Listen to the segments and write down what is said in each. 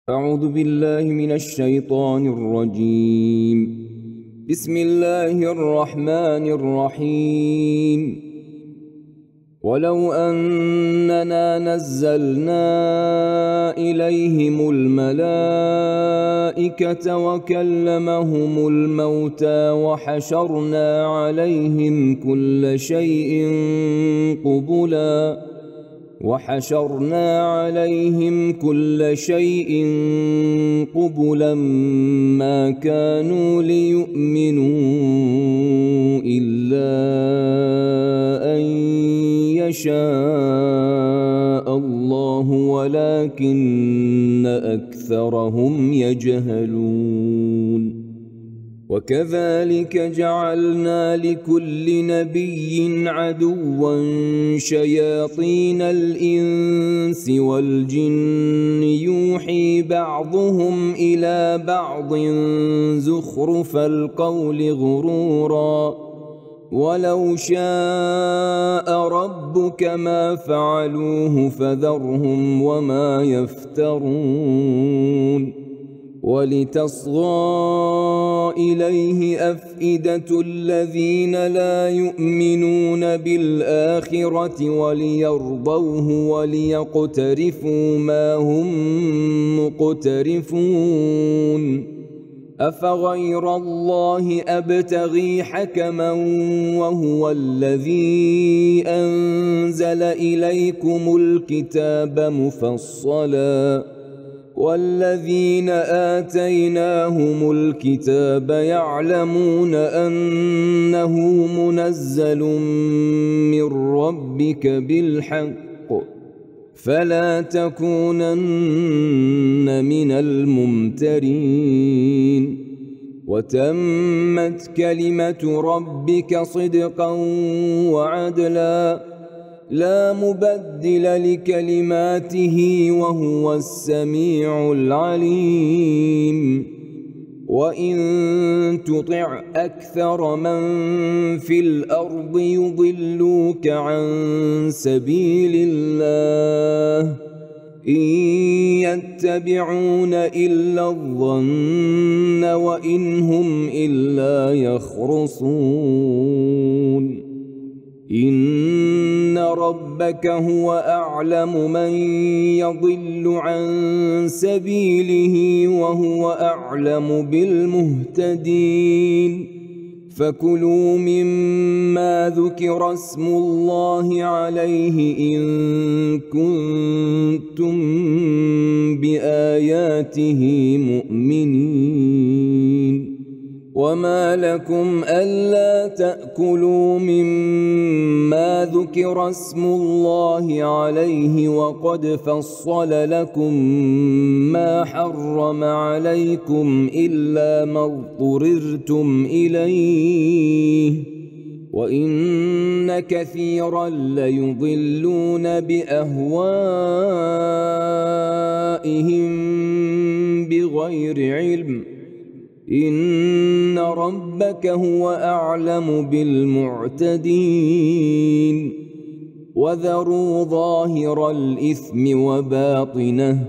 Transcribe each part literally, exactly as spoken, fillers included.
أعوذ بالله من الشيطان الرجيم. بسم الله الرحمن الرحيم. ولو أننا نزلنا إليهم الملائكة وكلمهم الموتى وحشرنا عليهم كل شيء قبلا وحشرنا عليهم كل شيء قبلا ما كانوا ليؤمنوا إلا أن يشاء الله ولكن أكثرهم يجهلون. وكذلك جعلنا لكل نبي عدوا شياطين الإنس والجن يوحي بعضهم إلى بعض زخرف القول غرورا ولو شاء ربك ما فعلوه فذرهم وما يفترون. ولتصغى إليه أفئدة الذين لا يؤمنون بالآخرة وليرضوه وليقترفوا ما هم مقترفون. أفغير الله أبتغي حكما وهو الذي أنزل إليكم الكتاب مفصلا والذين آتيناهم الكتاب يعلمون أنه منزل من ربك بالحق فلا تكونن من الممترين. وتمت كلمة ربك صدقا وعدلا لا مبدل لكلماته وهو السميع العليم. وإن تطع أكثر من في الأرض يضلوك عن سبيل الله إن يتبعون إلا الظن وإن هم إلا يخرصون. إن ربك هو أعلم من يضل عن سبيله وهو أعلم بالمهتدين. فكلوا مما ذكر اسم الله عليه إن كنتم بآياته مؤمنين. وما لكم ألا تأكلوا مما ذكر اسم الله عليه وقد فصل لكم ما حرم عليكم إلا ما اضطررتم إليه وإن كثيرا ليضلون بأهوائهم بغير علم إن ربك هو أعلم بالمعتدين. وذروا ظاهر الإثم وباطنه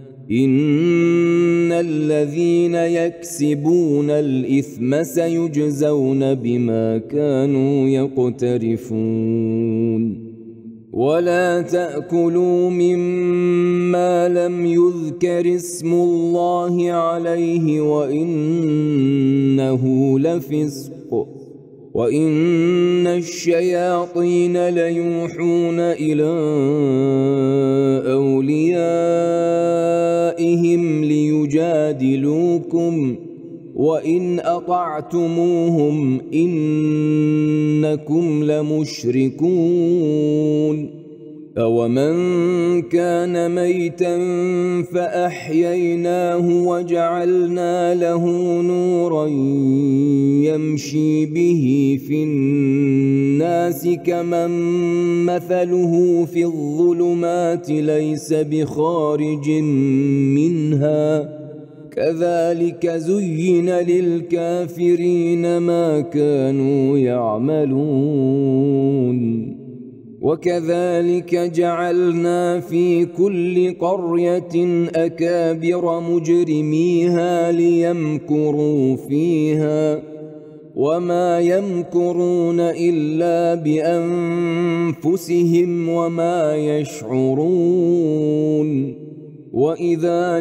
إن الذين يكسبون الإثم سيجزون بما كانوا يقترفون. ولا تأكلوا مما لم يذكر اسم الله عليه وإنه لفسق وإن الشياطين ليوحون إلى أوليائهم ليجادلوكم وإن أطعتموهم إنكم لمشركون. أومن كان ميتا فأحييناه وجعلنا له نورا يمشي به في الناس كمن مثله في الظلمات ليس بخارج منها كذلك زين للكافرين ما كانوا يعملون. وكذلك جعلنا في كل قرية أكابر مجرميها ليمكروا فيها وما يمكرون إلا بأنفسهم وما يشعرون وإذا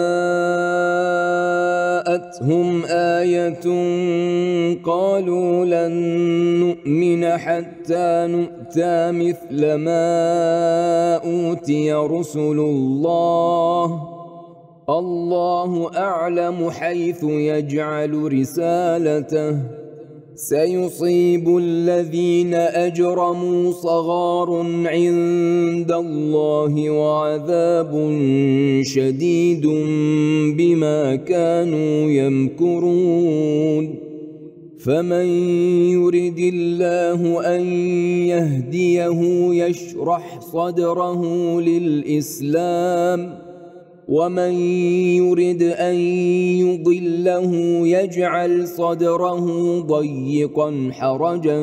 جاءتهم آية قالوا لن نؤمن حتى نؤتى مثل ما أوتي رسل الله الله أعلم حيث يجعل رسالته سيصيب الذين أجرموا صغار عند الله وعذاب شديد بما كانوا يمكرون فمن يرد الله أن يهديه يشرح صدره للإسلام ومن يرد أن يضله يجعل صدره ضيقا حرجا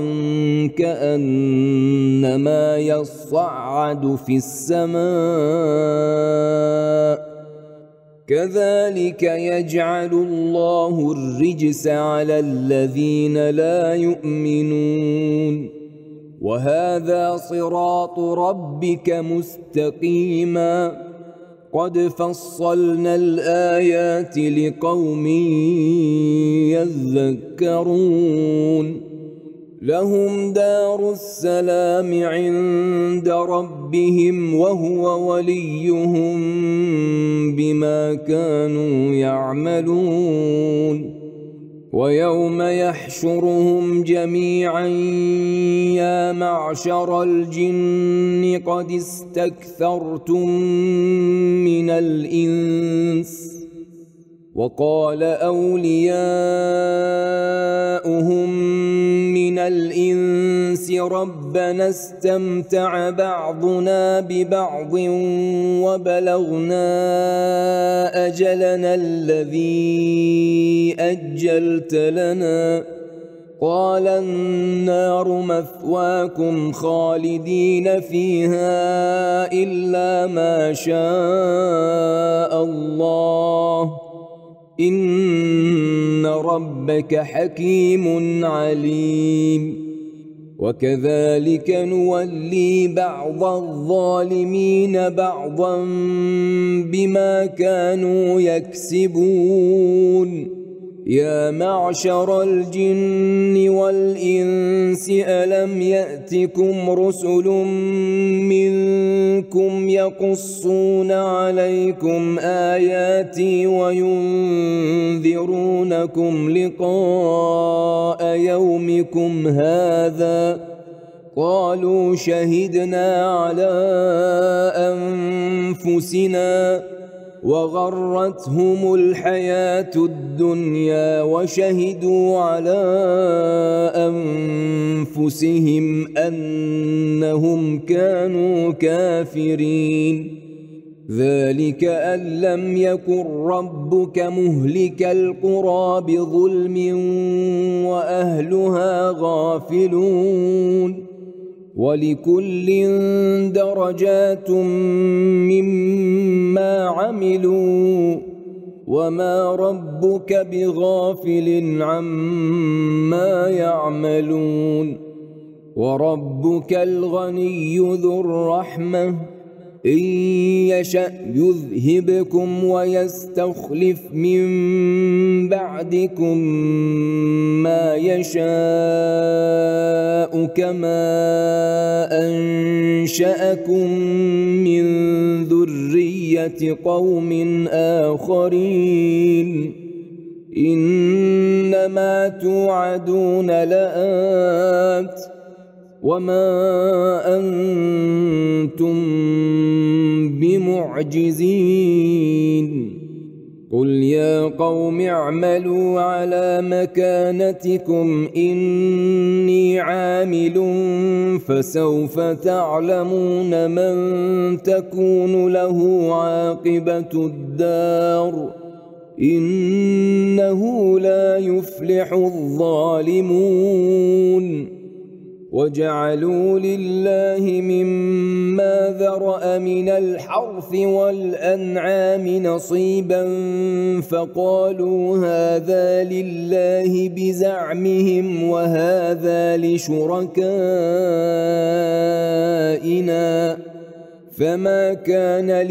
كأنما يصعد في السماء كذلك يجعل الله الرجس على الذين لا يؤمنون وهذا صراط ربك مستقيما قد فصلنا الآيات لقوم يذكرون لهم دار السلام عند ربهم وهو وليهم بما كانوا يعملون ويوم يحشرهم جميعا يا معشر الجن قد استكثرتم من الإنس وقال أولياؤهم من الإنس ربنا استمتع بعضنا ببعض وبلغنا أجلنا الذي أجلت لنا قال النار مثواكم خالدين فيها إلا ما شاء الله إن ربك حكيم عليم وكذلك نولي بعض الظالمين بعضا بما كانوا يكسبون يا معشر الجن والإنس ألم يأتكم رسل منكم يقصون عليكم آياتي وينذرونكم لقاء يومكم هذا قالوا شهدنا على أنفسنا وغرتهم الحياة الدنيا وشهدوا على أنفسهم أنهم كانوا كافرين ذلك أن لم يكن ربك مهلك القرى بظلم وأهلها غافلون ولكل درجات مما عملوا وما ربك بغافل عما يعملون وربك الغني ذو الرحمة إن يشأ يذهبكم ويستخلف من بعدكم ما يشاء كما أنشأكم من ذرية قوم آخرين إنما توعدون لآت وما أنتم بمعجزين قل يا قوم اعملوا على مكانتكم إني عامل فسوف تعلمون من تكون له عاقبة الدار إنه لا يفلح الظالمون وجعلوا لله مما ذرأ من الحرث والأنعام نصيبا فقالوا هذا لله بزعمهم وهذا لشركائنا فما كان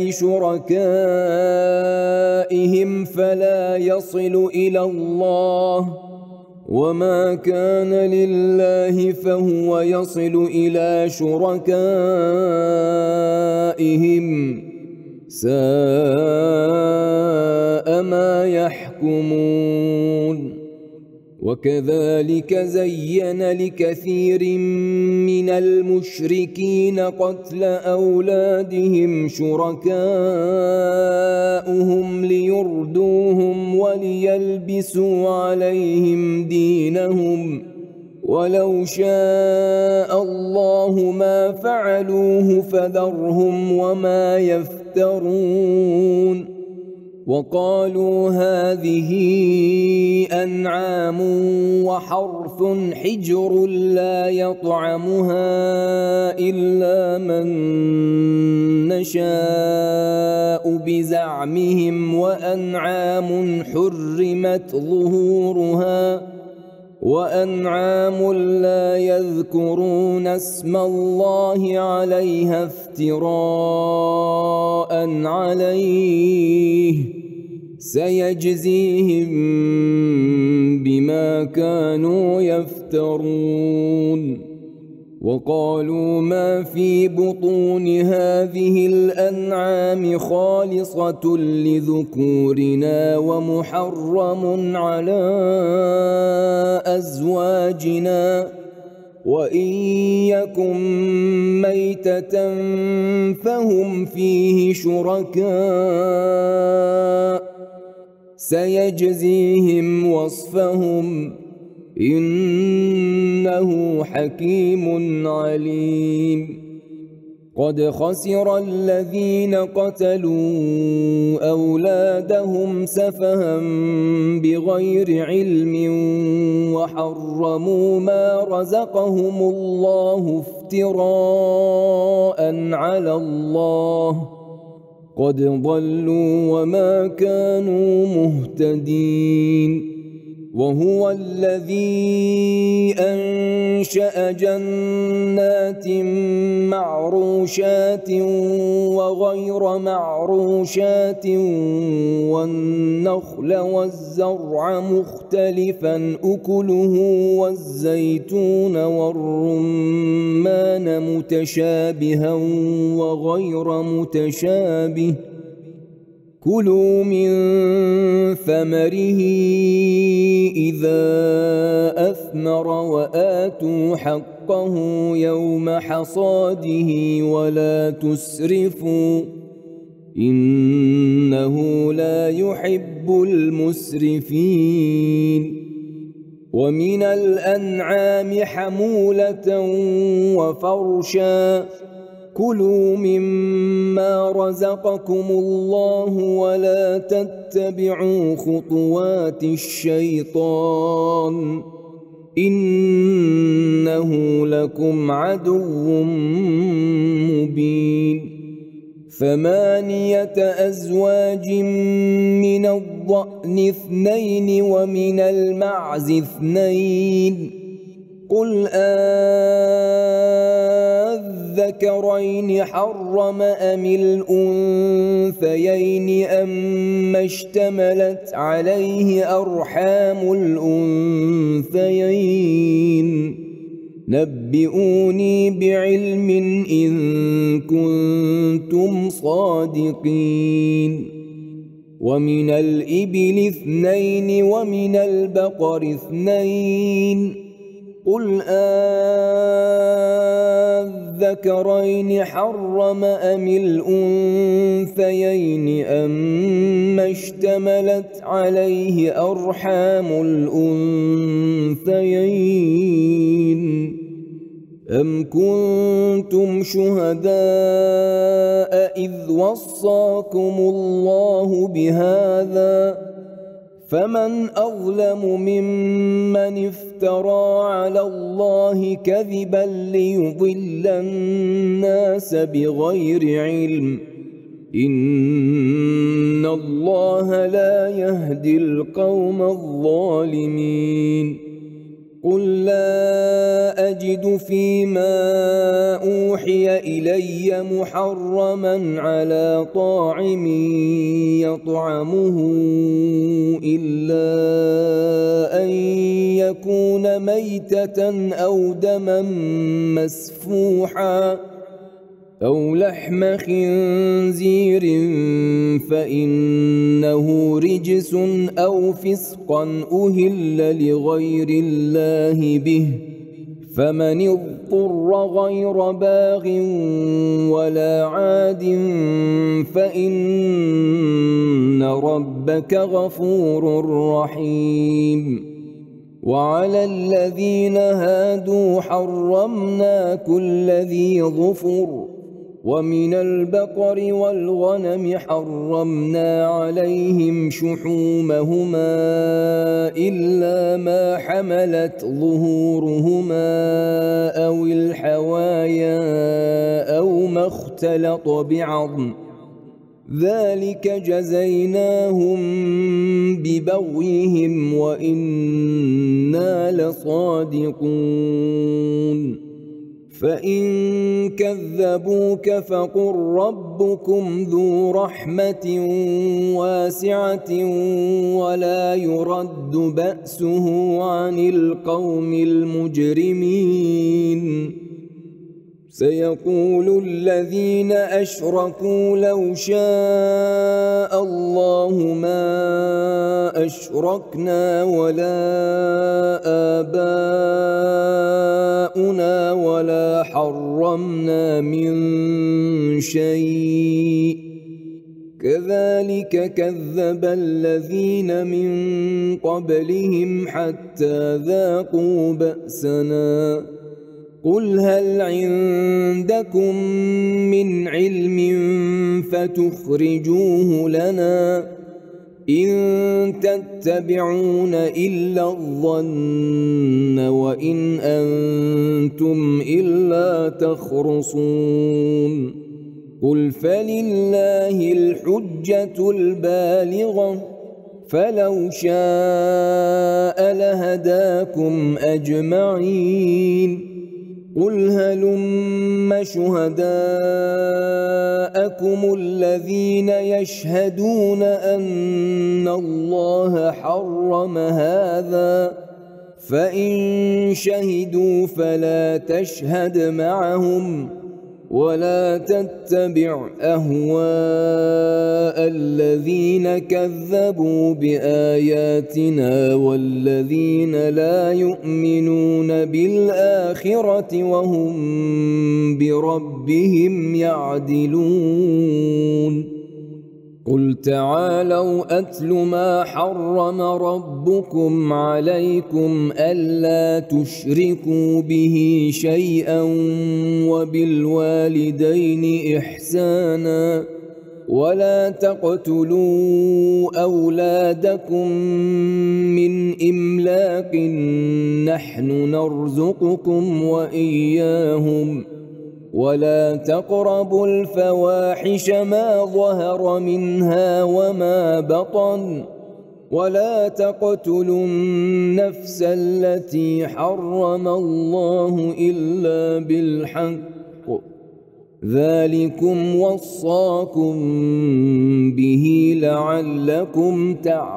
لشركائهم فلا يصل إلى الله وما كان لله فهو يصل إلى شركائهم ساء ما يحكمون وكذلك زين لكثير من المشركين قتل أولادهم شركاؤهم ليردوهم وليلبسوا عليهم دينهم ولو شاء الله ما فعلوه فذرهم وما يفترون وقالوا هذه أنعام وحرث حجر لا يطعمها إلا من نشاء بزعمهم وأنعام حرمت ظهورها وأنعام لا يذكرون اسم الله عليها افتراء عليه سيجزيهم بما كانوا يفترون وقالوا ما في بطون هذه الأنعام خالصة لذكورنا ومحرم على أزواجنا وإن يكن ميتة فهم فيه شركاء سيجزيهم وصفهم إنه حكيم عليم قد خسر الذين قتلوا أولادهم سفها بغير علم وحرموا ما رزقهم الله افتراء على الله قد ضلوا وما كانوا مهتدين وهو الذي أنشأ جنات معروشات وغير معروشات والنخل والزرع مختلفا أكله والزيتون والرمان متشابها وغير متشابه كلوا من ثمره إذا أثمر وآتوا حقه يوم حصاده ولا تسرفوا إنه لا يحب المسرفين ومن الأنعام حمولة وفرشا كلوا مما رزقكم الله ولا تتبعوا خطوات الشيطان إنه لكم عدو مبين ثمانية أزواج من الضأن اثنين ومن المعز اثنين قل أذكرين حرم أم الأنثيين أما اشتملت عليه أرحام الأنثيين نبئوني بعلم إن كنتم صادقين ومن الإبل اثنين ومن البقر اثنين قل أذكرين حرم أم الأنثيين أما اشتملت عليه أرحام الأنثيين أم كنتم شهداء إذ وصاكم الله بهذا فمن أظلم ممن افترى على الله كذبا ليضل الناس بغير علم إن الله لا يهدي القوم الظالمين قل لا أجد فيما أوحي إلي محرما على طاعم يطعمه إلا أن يكون ميتة أو دما مسفوحا أو لحم خنزير فإنه رجس أو فسقا أهل لغير الله به فمن اضطر غير باغ ولا عاد فإن ربك غفور رحيم وعلى الذين هادوا حرمنا كل ذي ظفر ومن البقر والغنم حرمنا عليهم شحومهما إلا ما حملت ظهورهما أو الحوايا أو ما اختلط بعظم ذلك جزيناهم ببغيهم وإنا لصادقون فإن كذبوك فقل ربكم ذو رحمة واسعة ولا يرد بأسه عن القوم المجرمين سيقول الذين أشركوا لو شاء الله ما أشركنا ولا آباؤنا ولا حرمنا من شيء كذلك كذب الذين من قبلهم حتى ذاقوا بأسنا قل هل عندكم من علم فتخرجوه لنا إن تتبعون إلا الظن وإن أنتم إلا تخرصون قل فلله الحجة البالغة فلو شاء لهداكم أجمعين قل هلم شهداءكم الذين يشهدون أن الله حرم هذا فإن شهدوا فلا تشهد معهم ولا تتبع أهواء الذين كذبوا بآياتنا والذين لا يؤمنون بالآخرة وهم بربهم يعدلون قل تعالوا أتل ما حرم ربكم عليكم ألا تشركوا به شيئا وبالوالدين إحسانا ولا تقتلوا أولادكم من إملاق نحن نرزقكم وإياهم ولا تقربوا الفواحش ما ظهر منها وما بطن ولا تقتلوا النفس التي حرم الله إلا بالحق ذلكم وصاكم به لعلكم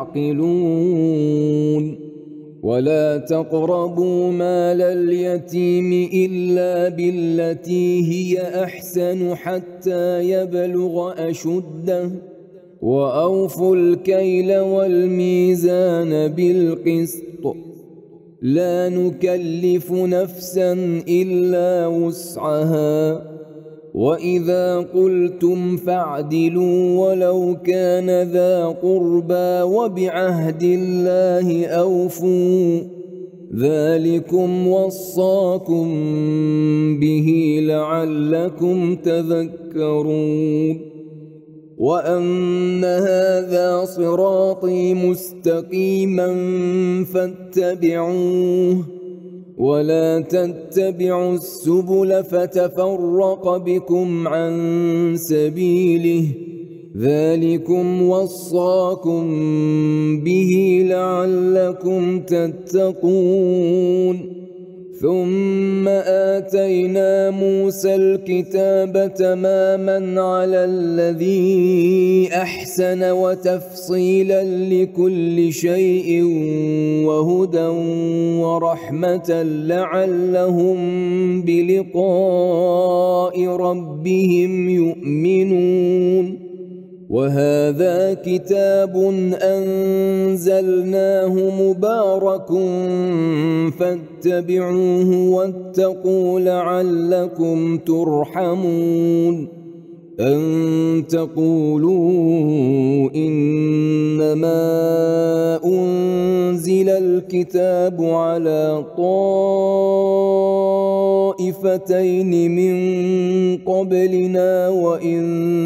تعقلون ولا تقربوا مال اليتيم إلا بالتي هي أحسن حتى يبلغ أشده وأوفوا الكيل والميزان بالقسط لا نكلف نفسا إلا وسعها وإذا قلتم فاعدلوا ولو كان ذا قربى وبعهد الله أوفوا ذلكم وصاكم به لعلكم تذكرون وأن هذا صراطي مستقيما فاتبعوه ولا تتبعوا السبل فتفرق بكم عن سبيله ذلكم وصاكم به لعلكم تتقون ثم آتينا موسى الكتاب تماما على الذي أحسن وتفصيلا لكل شيء وهدى ورحمة لعلهم بلقاء ربهم يؤمنون وهذا كتاب أنزلناه مبارك فاتبعوه واتقوا لعلكم ترحمون أن تقولوا إنما أنزل الكتاب على طائفتين من قبلنا وإن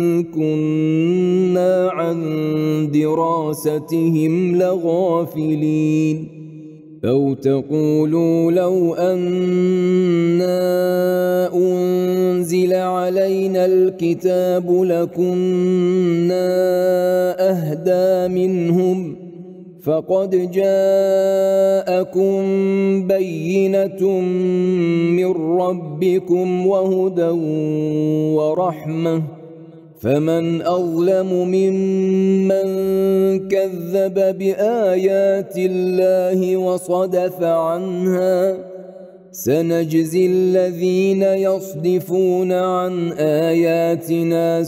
كنا عن دراستهم لغافلين أو تقولوا لو أنا أنزل علينا الكتاب لكنا أهدى منهم فقد جاءكم بينة من ربكم وهدى ورحمة فمن أظلم ممن كذب بآيات الله وصدف عنها سنجزي الذين يصدفون عن آياتنا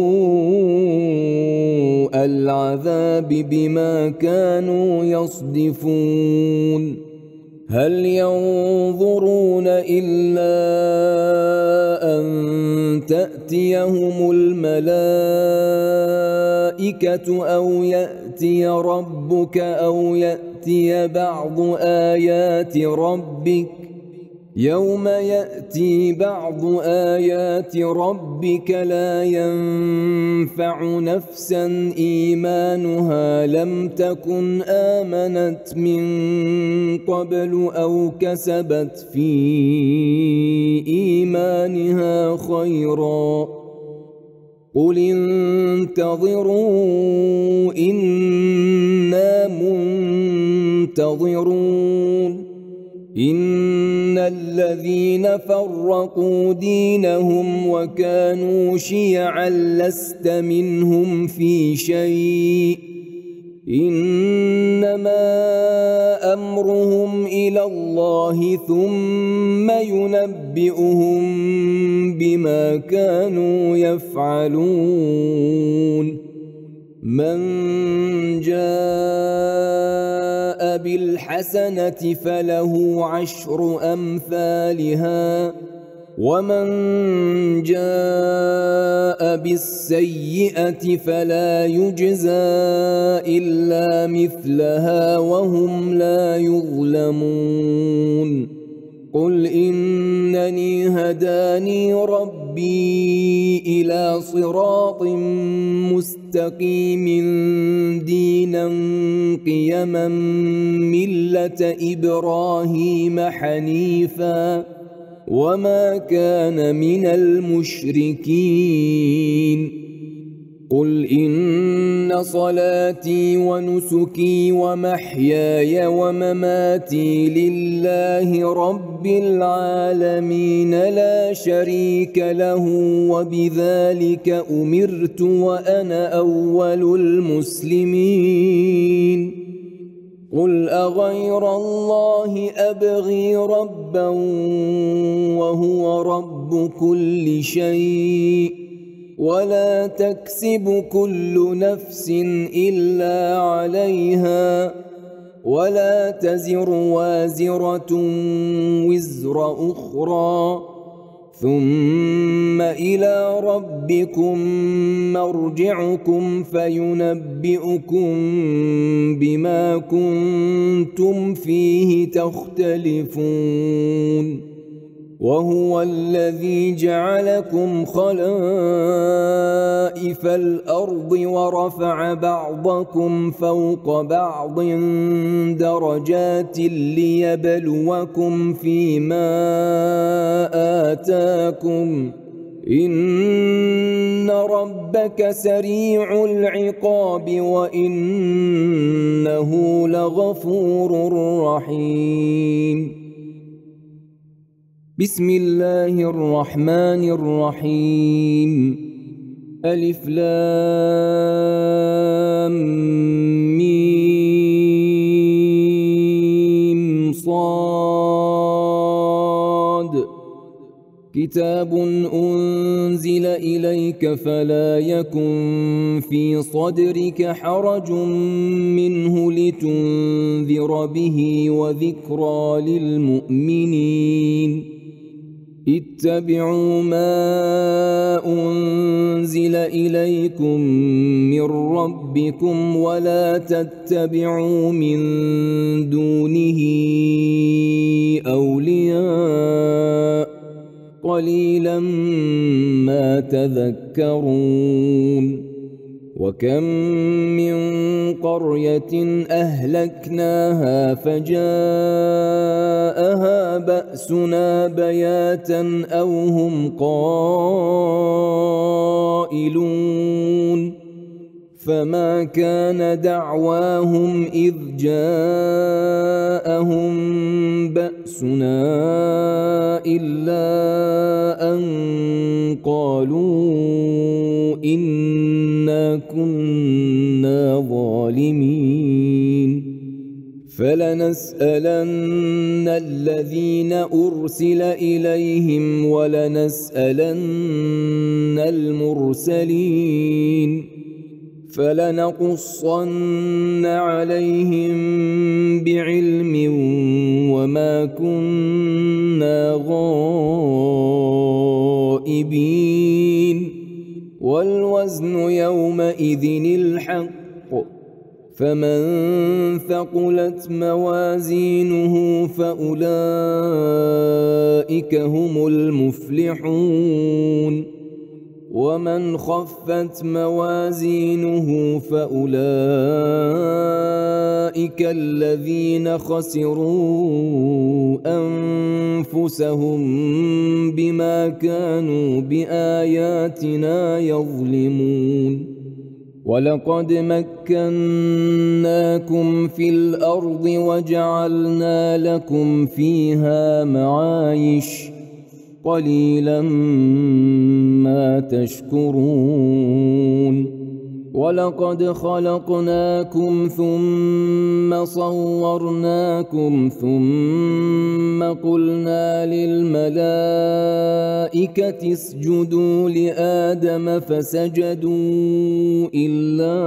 سوء العذاب بما كانوا يصدفون هل ينظرون إلا أن تأتيهم الملائكة أو يأتي ربك أو يأتي بعض آيات ربك يوم يأتي بعض آيات ربك لا ينفع نفسا إيمانها لم تكن آمنت من قبل أو كسبت في إيمانها خيرا قل انتظروا إنا منتظرون إن الذين فرقوا دينهم وكانوا شيعا لست منهم في شيء إنما أمرهم إلى الله ثم ينبئهم بما كانوا يفعلون من جاء بالحسنة فله عشر أمثالها ومن جاء بالسيئة فلا يجزى إلا مثلها وهم لا يظلمون قل إنني هداني ربي إلى صراط مستقيم دينا قيما ملة إبراهيم حنيفا وما كان من المشركين قل إن صلاتي ونسكي ومحياي ومماتي لله رب العالمين لا شريك له وبذلك أمرت وأنا أول المسلمين قل أغير الله أبغي ربا وهو رب كل شيء ولا تكسب كل نفس إلا عليها ولا تزر وازرة وزر أخرى ثم إلى ربكم مرجعكم فينبئكم بما كنتم فيه تختلفون وهو الذي جعلكم خلائف الأرض ورفع بعضكم فوق بعض درجات ليبلوكم فيما آتاكم إن ربك سريع العقاب وإنه لغفور رحيم. بسم الله الرحمن الرحيم. ألف لام ميم صاد كتاب أنزل إليك فلا يكن في صدرك حرج منه لتنذر به وذكرى للمؤمنين. اتبعوا ما أنزل إليكم من ربكم ولا تتبعوا من دونه أولياء قليلا ما تذكرون. وكم من قرية أهلكناها فجاءها بأسنا بياتا أو هم قائلون فما كان دعواهم إذ جاءهم بأسنا إلا أن قالوا إنا كنا ظالمين. فلنسألن الذين أرسل إليهم ولنسألن المرسلين فلنقصن عليهم بعلم وما كنا غائبين. والوزن يومئذ الحق فمن ثقلت موازينه فأولئك هم المفلحون ومن خفت موازينه فأولئك الذين خسروا أنفسهم بما كانوا بآياتنا يظلمون. ولقد مكناكم في الأرض وجعلنا لكم فيها معايش قليلا ما تشكرون. ولقد خلقناكم ثم صورناكم ثم قلنا للملائكة اسجدوا لآدم فسجدوا إلا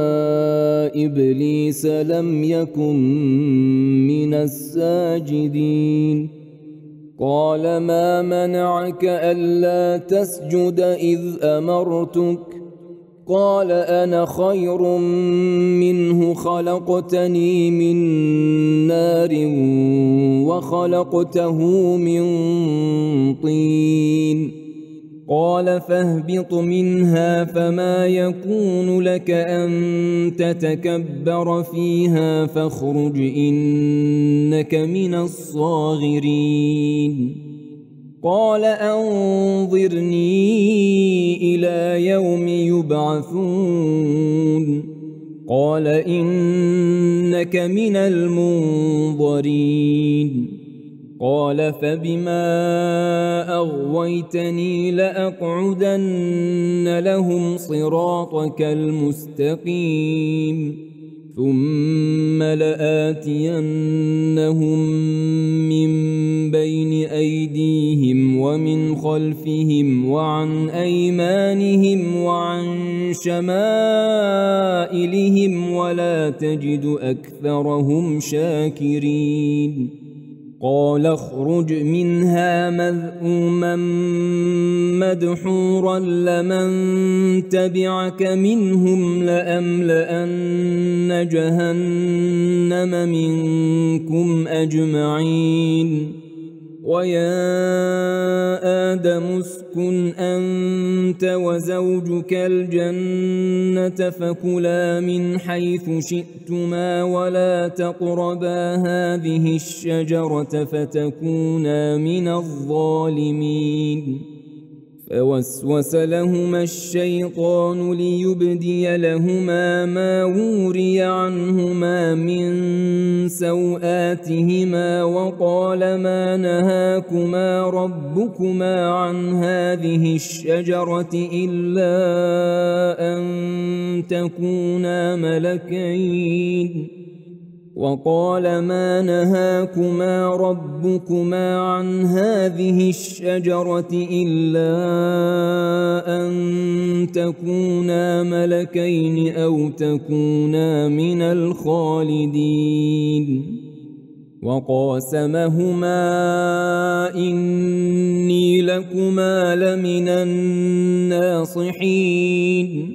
إبليس لم يكن من الساجدين. قال ما منعك ألا تسجد إذ أمرتك قال أنا خير منه خلقتني من نار وخلقته من طين. قال فاهبط منها فما يكون لك أن تتكبر فيها فاخرج إنك من الصاغرين. قال أنظرني إلى يوم يبعثون قال إنك من المنظرين. قال فبما أغويتني لأقعدن لهم صراطك المستقيم ثم لآتينهم من بين أيديهم ومن خلفهم وعن أيمانهم وعن شمائلهم ولا تجد أكثرهم شاكرين. قال اخرج منها مذءوما مدحورا لمن تبعك منهم لأملأن جهنم منكم أجمعين. ويا آدم اسكن أنت وزوجك الجنة فكلا من حيث شئتما ولا تقربا هذه الشجرة فتكونا من الظالمين فوسوس لهما الشيطان ليبدي لهما ما وري عنهما من سوآتهما وقال ما نهاكما ربكما عن هذه الشجرة إلا أن تكونا ملكين وقال ما نهاكما ربكما عن هذه الشجرة إلا أن تكونا ملكين أو تكونا من الخالدين وقاسمهما إني لكما لمن الناصحين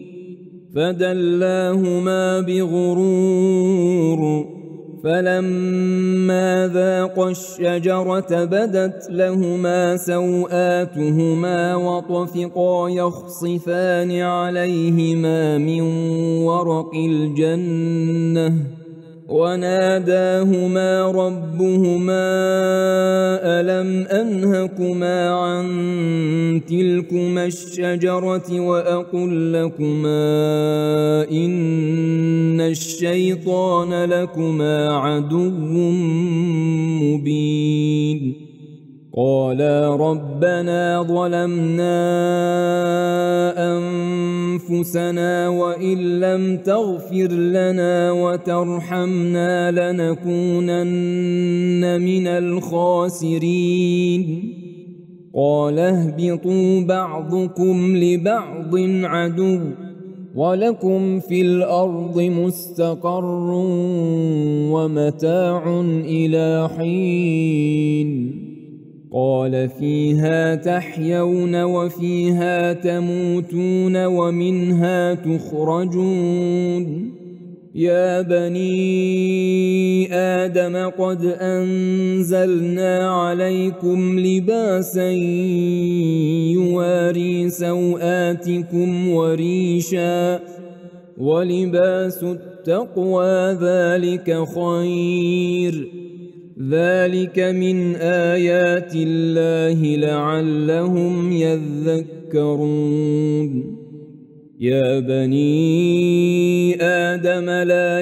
فدلاهما بغرور فلما ذاقا الشجرة بدت لهما سوآتهما وطفقا يخصفان عليهما من ورق الجنة وناداهما ربهما ألم أنهكما عن تلكما الشجرة وأقل لكما إن الشيطان لكما عدو مبين قالا ربنا ظلمنا أنفسنا وإن لم تغفر لنا وترحمنا لنكونن من الخاسرين قال اهبطوا بعضكم لبعض عدو ولكم في الأرض مستقر ومتاع إلى حين قال فيها تحيون وفيها تموتون ومنها تخرجون يا بني آدم قد أنزلنا عليكم لباسا يواري سوآتكم وريشا ولباس التقوى ذلك خير ذلك من آيات الله لعلهم يذكرون يا بني آدم لا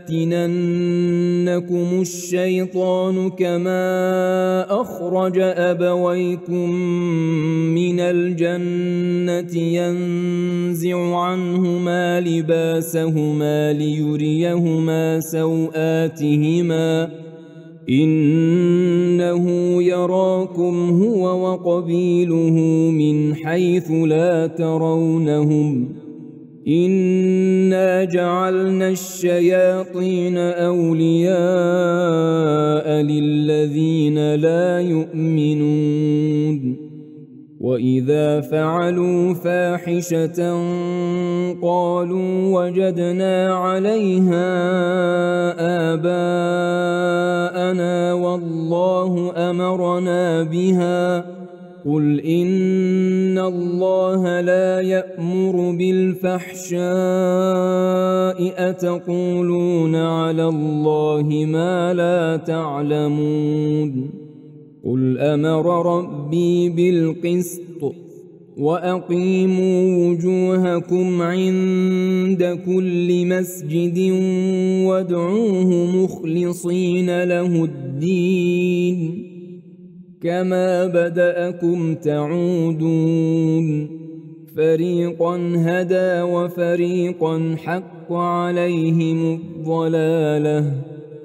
يفتننكم الشيطان كما أخرج أبويكم من الجنة ينزع عنهما لباسهما ليريهما سوآتهما إنه يراكم هو وقبيله من حيث لا ترونهم إنا جعلنا الشياطين أولياء للذين لا يؤمنون وإذا فعلوا فاحشة قالوا وجدنا عليها آباءنا والله أمرنا بها قل إن الله لا يأمر بالفحشاء أتقولون على الله ما لا تعلمون قل أمر ربي بالقسط وأقيموا وجوهكم عند كل مسجد وادعوه مخلصين له الدين كما بدأكم تعودون فريقا هدى وفريقا حق عليهم الضلالة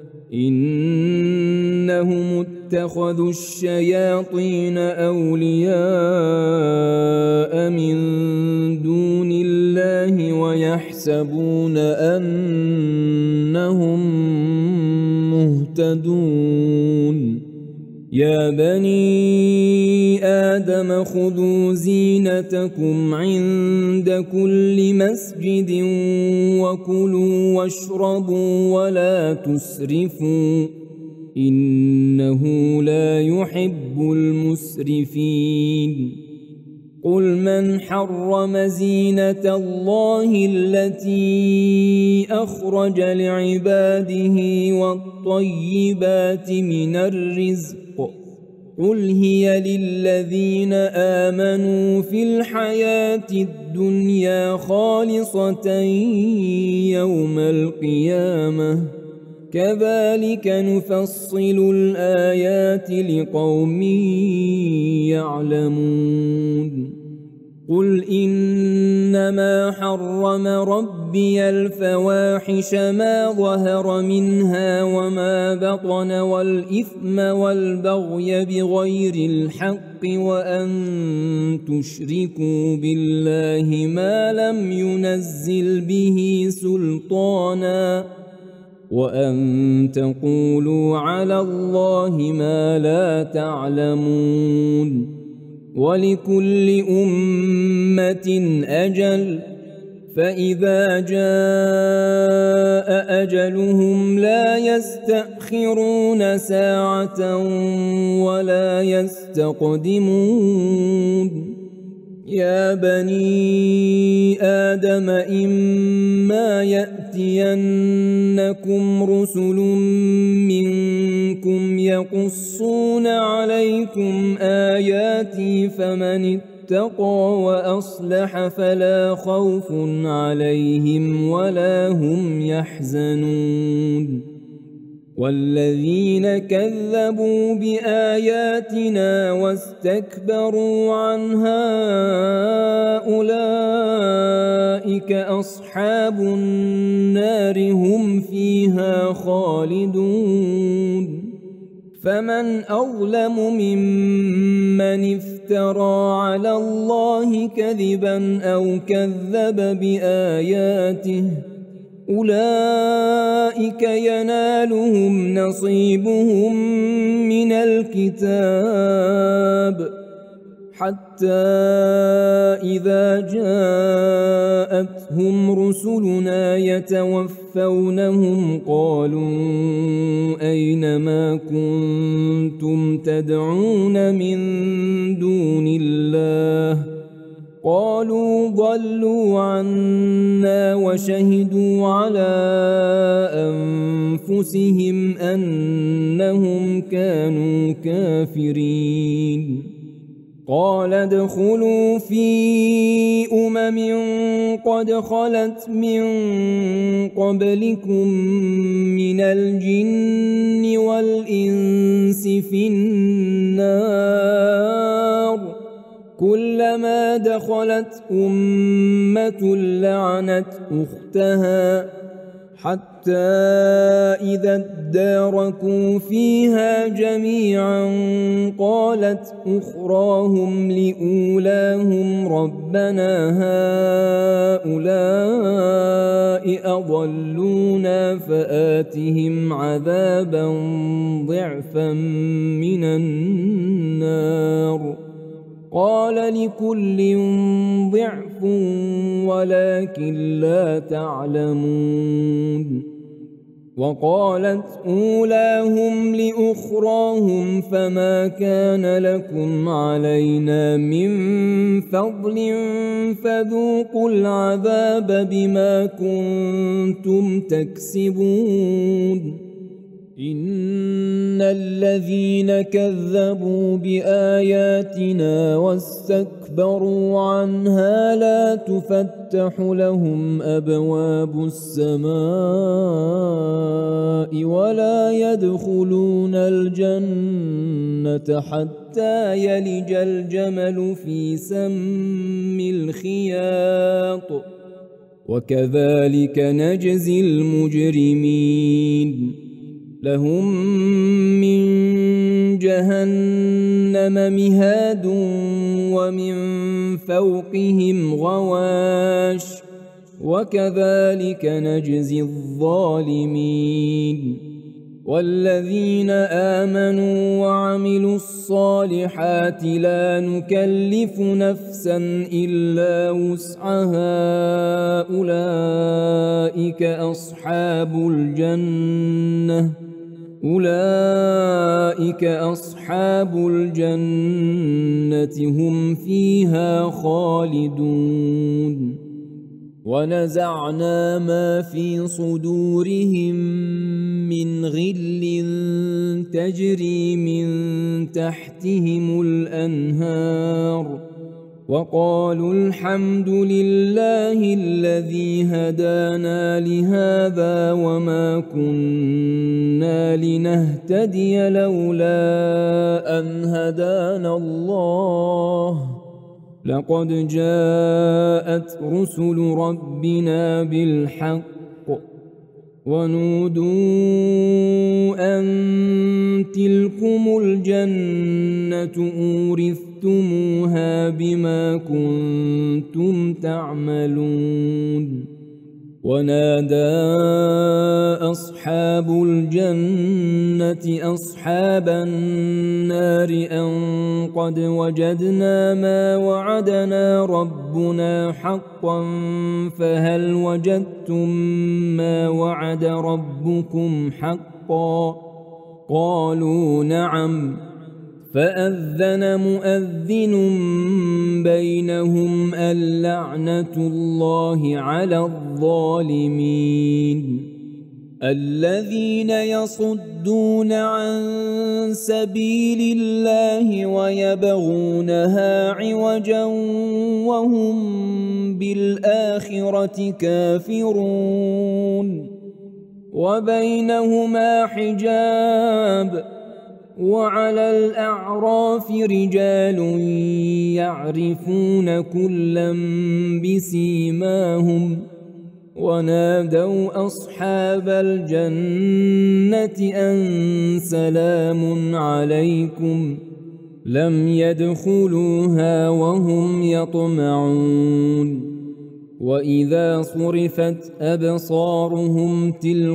إنهم اتخذوا الشياطين أولياء من دون الله ويحسبون أنهم مهتدون يا بني آدم خذوا زينتكم عند كل مسجد وكلوا واشربوا ولا تسرفوا إنه لا يحب المسرفين قل من حرم زينة الله التي أخرج لعباده والطيبات من الرزق قل هي للذين آمنوا في الحياة الدنيا خالصة يوم القيامة كذلك نفصل الآيات لقوم يعلمون قل إنما حرم ربي الفواحش ما ظهر منها وما بطن والإثم والبغي بغير الحق وأن تشركوا بالله ما لم ينزل به سلطانا وأن تقولوا على الله ما لا تعلمون ولكل أمة أجل فإذا جاء أجلهم لا يستأخرون ساعة ولا يستقدمون يا بني آدم إما يأتينكم رسل منكم يقصون عليكم آياتي فمن اتقى وأصلح فلا خوف عليهم ولا هم يحزنون والذين كذبوا بآياتنا واستكبروا عنها أولئك أصحاب النار هم فيها خالدون فمن أظلم ممن افترى على الله كذبا أو كذب بآياته أولئك ينالهم نصيبهم من الكتاب حتى إذا جاءتهم رسلنا يتوفونهم قالوا أين ما كنتم تدعون من دون الله قالوا ضلوا عنا وشهدوا على أنفسهم أنهم كانوا كافرين قال ادخلوا في أمم قد خلت من قبلكم من الجن والإنس في النار كلما دخلت أمة لعنت أختها حتى إذا اداركوا فيها جميعا قالت أخراهم لأولاهم ربنا هؤلاء أضلونا فآتهم عذابا ضعفا من النار قال لكل ضعف ولكن لا تعلمون وقالت أولاهم لأخراهم فما كان لكم علينا من فضل فذوقوا العذاب بما كنتم تكسبون إن الذين كذبوا بآياتنا واستكبروا عنها لا تفتح لهم أبواب السماء ولا يدخلون الجنة حتى يلج الجمل في سم الخياط وكذلك نجزي المجرمين لهم من جهنم مهاد ومن فوقهم غواش وكذلك نجزي الظالمين والذين آمنوا وعملوا الصالحات لا نكلف نفسا إلا وسعها أولئك أصحاب الجنة أولئك أصحاب الجنة هم فيها خالدون ونزعنا ما في صدورهم من غل تجري من تحتهم الأنهار وقالوا الحمد لله الذي هدانا لهذا وما كنا لنهتدي لولا أن هدانا الله لقد جاءت رسل ربنا بالحق ونودوا أن تلكم الجنة أورثتموها بما كنتم تعملون ونادى أصحاب الجنة أصحاب النار أن قد وجدنا ما وعدنا ربنا حقا فهل وجدتم ما وعد ربكم حقا قالوا نعم فأذن مؤذن بينهم اللعنة الله على الظالمين الذين يصدون عن سبيل الله ويبغونها عوجا وهم بالآخرة كافرون وبينهما حجاب وعلى الأعراف رجال يعرفون كلا بسيماهم ونادوا أصحاب الجنة أن سلام عليكم لم يدخلوها وهم يطمعون وإذا صرفت أبصارهم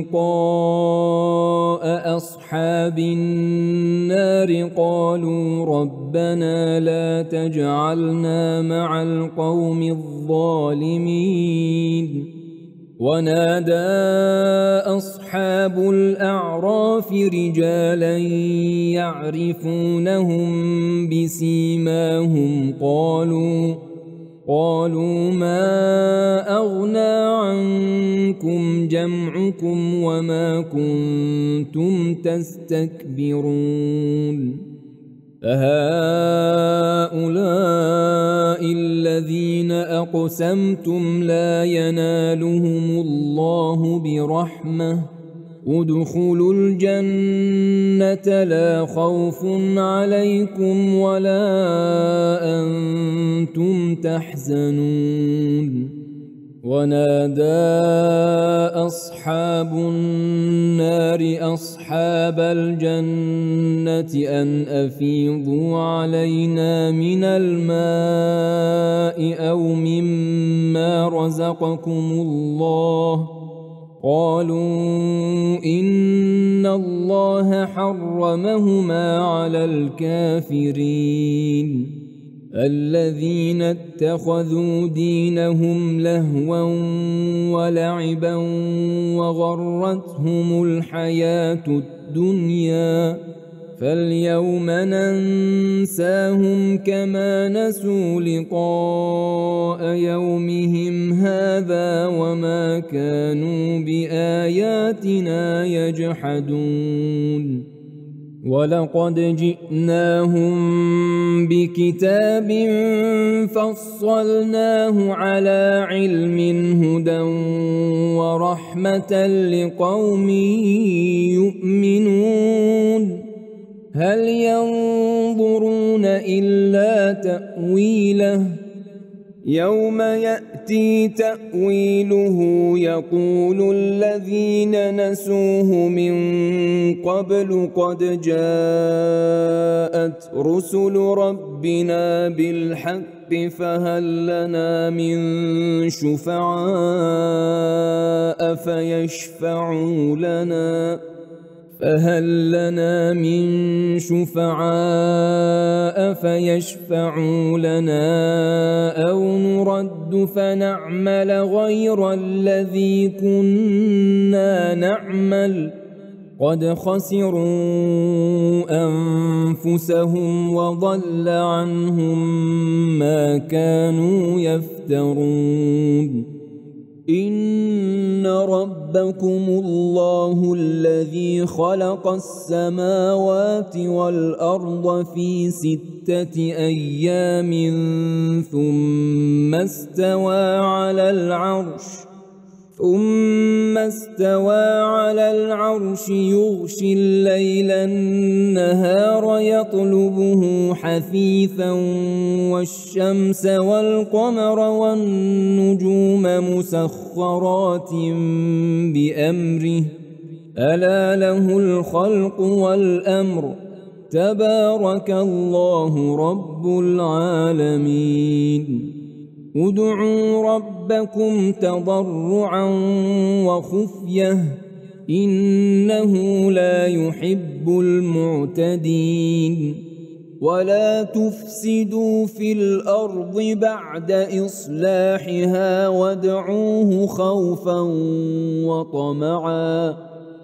تلقاء أصحاب النار قالوا ربنا لا تجعلنا مع القوم الظالمين ونادى أصحاب الأعراف رجالا يعرفونهم بسيماهم قالوا قالوا ما أغنى عنكم جمعكم وما كنتم تستكبرون أهؤلاء الذين أقسمتم لا ينالهم الله برحمة ادخلوا الجنة لا خوف عليكم ولا أنتم تحزنون ونادى أصحاب النار أصحاب الجنة أن أفيضوا علينا من الماء أو مما رزقكم الله قالوا إن الله حرمهما على الكافرين الذين اتخذوا دينهم لهوا ولعبا وغرتهم الحياة الدنيا فاليوم ننساهم كما نسوا لقاء يومهم هذا وما كانوا بآياتنا يجحدون ولقد جئناهم بكتاب فصلناه على علم هدى ورحمة لقوم يؤمنون هل ينظرون إلا تأويله يوم يأتي تأويله يقول الذين نسوه من قبل قد جاءت رسل ربنا بالحق فهل لنا من شفعاء فيشفعوا لنا فهل لنا من شفعاء فيشفعوا لنا أو نرد فنعمل غير الذي كنا نعمل قد خسروا أنفسهم وضل عنهم ما كانوا يفترون إن ربكم الله الذي خلق السماوات والأرض في ستة أيام ثم استوى على العرش ثم استوى على العرش يغشي الليل النهار يطلبه حثيثا والشمس والقمر والنجوم مسخرات بأمره ألا له الخلق والأمر تبارك الله رب العالمين ادعوا ربكم تضرعا وخفية إنه لا يحب المعتدين ولا تفسدوا في الأرض بعد إصلاحها وادعوه خوفا وطمعا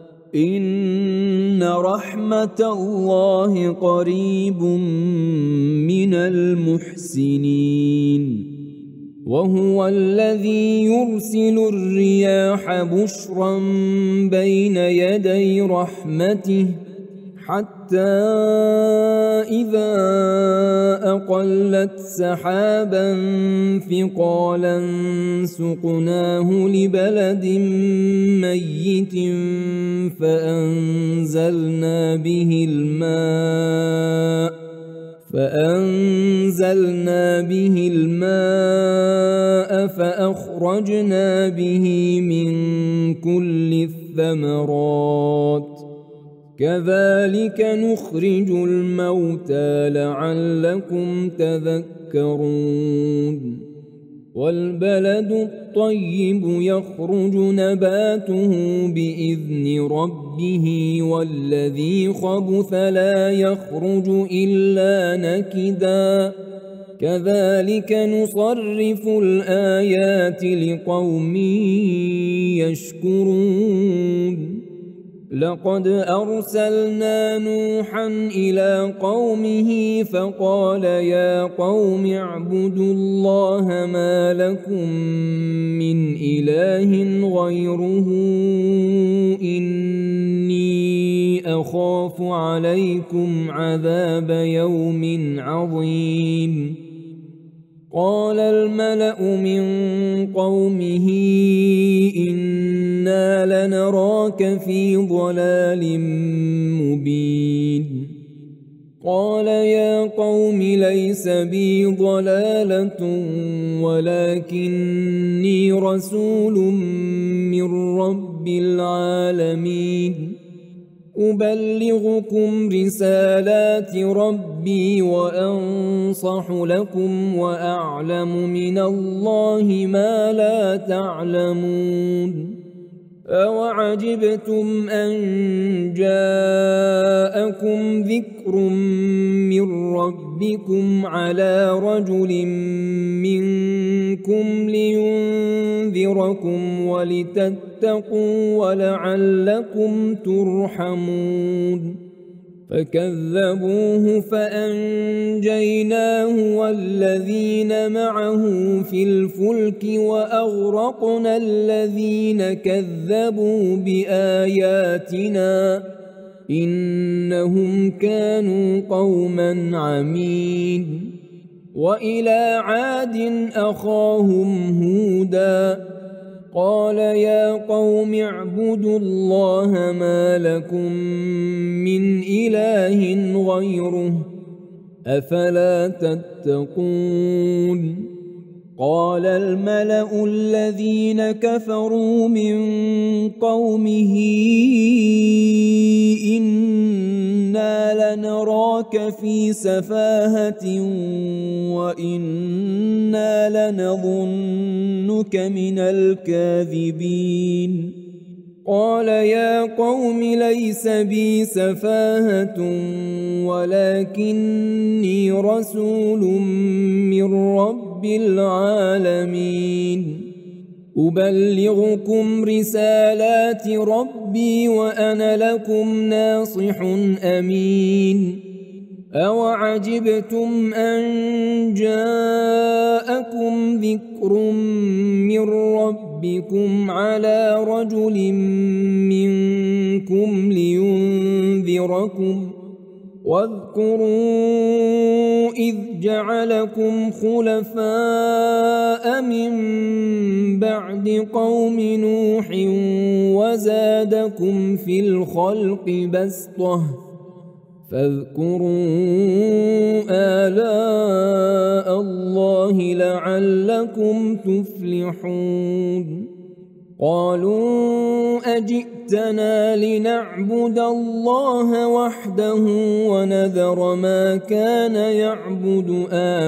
إن رحمة الله قريب من المحسنين وهو الذي يرسل الرياح بشرا بين يدي رحمته حتى إذا أقلت سحابا ثقالا سقناه لبلد ميت فأنزلنا به الماء فأنزلنا به الماء فأخرجنا به من كل الثمرات كذلك نخرج الموتى لعلكم تذكرون والبلد الطيب يخرج نباته بإذن ربه والذي خبث لا يخرج إلا نكدا كذلك نصرف الآيات لقوم يشكرون لقد أرسلنا نوحا إلى قومه فقال يا قوم اعبدوا الله ما لكم من إله غيره إني أخاف عليكم عذاب يوم عظيم قال الملأ من قومه إنا لنراك في ضلال مبين قال يا قوم ليس بي ضلالة ولكني رسول من رب العالمين أبلغكم رسالات ربي وأنصح لكم وأعلم من الله ما لا تعلمون أوعجبتم أن جاءكم ذكر من ربكم على رجل منكم لينذركم ولتتقوا ولعلكم ترحمون فكذبوه فأنجيناه والذين معه في الفلك وأغرقنا الذين كذبوا بآياتنا إنهم كانوا قوما عمين وإلى عاد أخاهم هودا قال يا قوم اعبدوا الله ما لكم من إله غيره أفلا تتقون قال الملأ الذين كفروا من قومه إنا لنراك في سفاهة وإنا لنظنك من الكاذبين قال يا قوم ليس بي سفاهة ولكني رسول من رب العالمين أبلغكم رسالات ربي وأنا لكم ناصح أمين أوعجبتم أن جاءكم ذكر من ربكم على رجل منكم لينذركم واذكروا إذ جعلكم خلفاء من بعد قوم نوح وزادكم في الخلق بسطة فاذكروا آلاء الله لعلكم تفلحون قالوا أجئتنا لنعبد الله وحده ونذر ما كان يعبد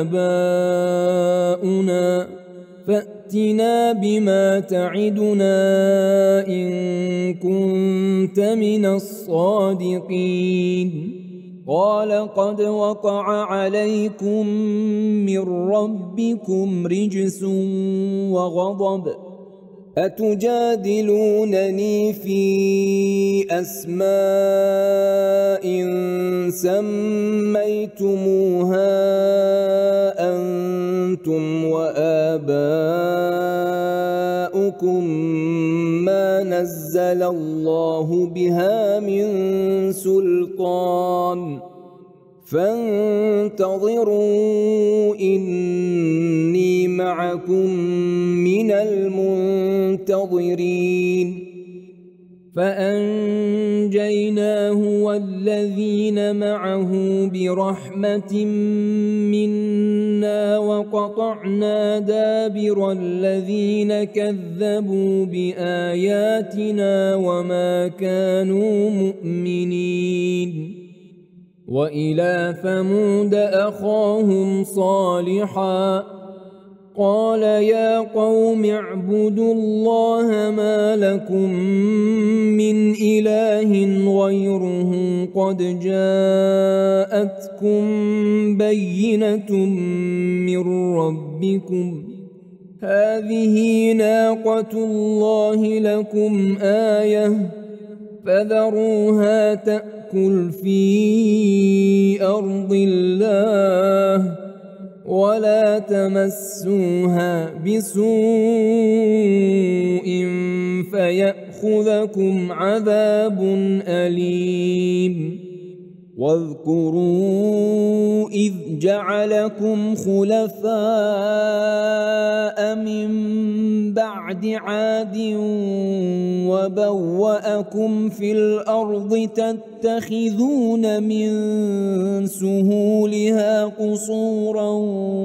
آباؤنا فأتنا بما تعدنا إن كنت من الصادقين قال قد وقع عليكم من ربكم رجس وغضب أتجادلونني في أسماء سميتموها أنتم وآباؤكم ما نزل الله بها من سلطان فانتظروا إني معكم من المنتظرين فأنجيناه والذين معه برحمة منا وقطعنا دابر الذين كذبوا بآياتنا وما كانوا مؤمنين وإلى ثمود أخاهم صالحا قال يا قوم اعبدوا الله ما لكم من إله غيره قد جاءتكم بينة من ربكم هذه ناقة الله لكم آية فذروها تأكل في أرض الله ولا تمسوها بسوء فيأخذكم عذاب أليم واذكروا إذ جعلكم خلفاء من بعد عاد وبوأكم في الأرض تتخذون من سهولها قصورا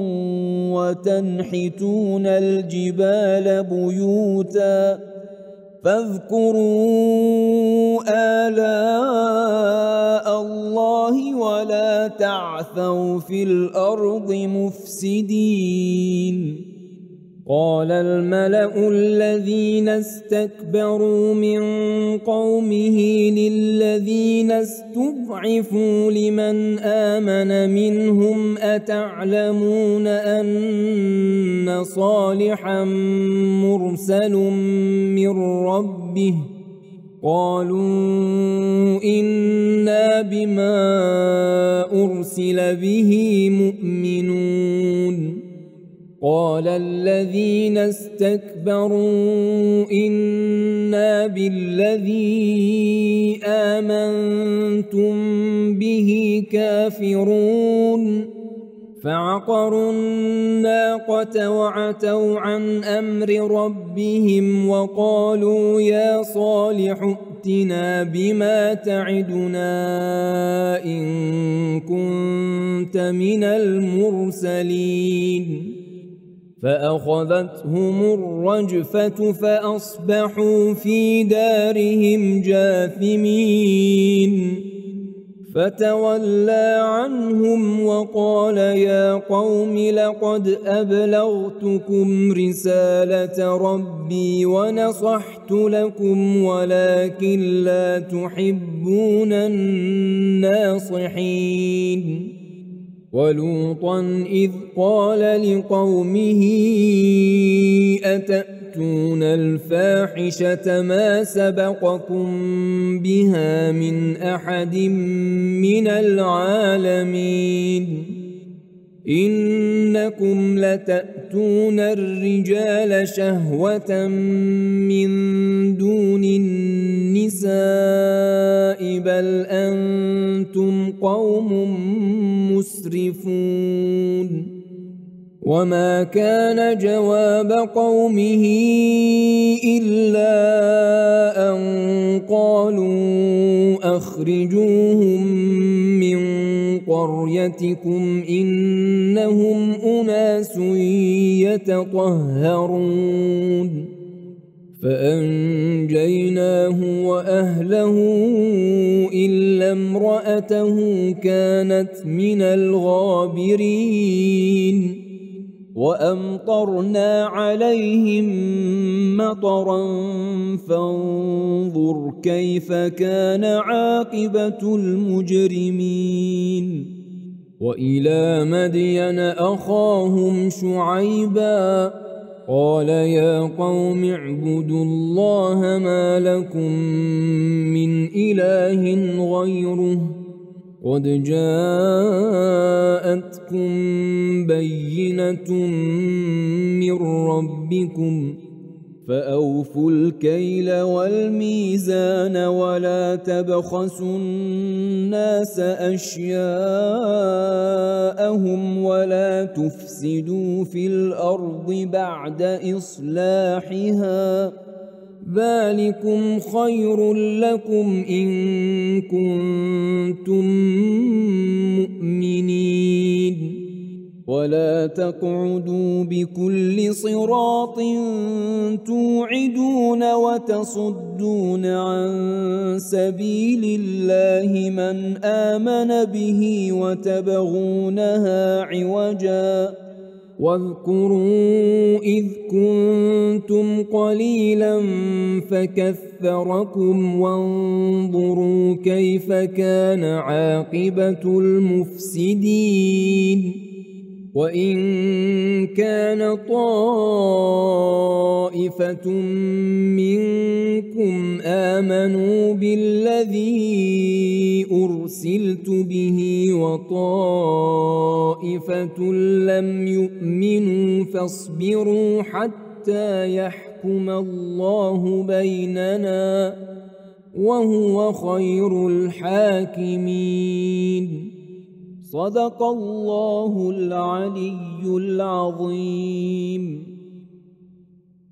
وتنحتون الجبال بيوتا فاذكروا آلاء الله ولا تعثوا في الأرض مفسدين قال الملأ الذين استكبروا من قومه للذين استضعفوا لمن آمن منهم أتعلمون أن صالحا مرسل من ربه قالوا إنا بما أرسل به مؤمنون قال الذين استكبروا إنا بالذي آمنتم به كافرون فعقروا الناقة وعتوا عن أمر ربهم وقالوا يا صالح ائتنا بما تعدنا إن كنت من المرسلين فأخذتهم الرجفة فأصبحوا في دارهم جاثمين فتولى عنهم وقال يا قوم لقد أبلغتكم رسالة ربي ونصحت لكم ولكن لا تحبون الناصحين ولوطا إذ قال لقومه أتأتون تأتون الفاحشة ما سبقكم بها من أحد من العالمين إنكم لتأتون الرجال شهوة من دون النساء بل أنتم قوم مسرفون وما كان جواب قومه إلا أن قالوا أخرجوهم من قريتكم إنهم أناس يتطهرون فأنجيناه وأهله إلا امرأته كانت من الغابرين وأمطرنا عليهم مطرا فانظر كيف كان عاقبة المجرمين وإلى مدين أخاهم شعيبا قال يا قوم اعبدوا الله ما لكم من إله غيره قد جاءتكم بينة من ربكم فأوفوا الكيل والميزان ولا تبخسوا الناس أشياءهم ولا تفسدوا في الأرض بعد إصلاحها ذلكم خير لكم إن كنتم مؤمنين ولا تقعدوا بكل صراط توعدون وتصدون عن سبيل الله من آمن به وتبغونها عوجا واذكروا إذ كنتم قليلا فكثركم وانظروا كيف كان عاقبة المفسدين وإن كان طائفة منكم آمنوا بالذي أرسلت به وطائفة لم يؤمنوا فاصبروا حتى يحكم الله بيننا وهو خير الحاكمين صدق الله العلي العظيم.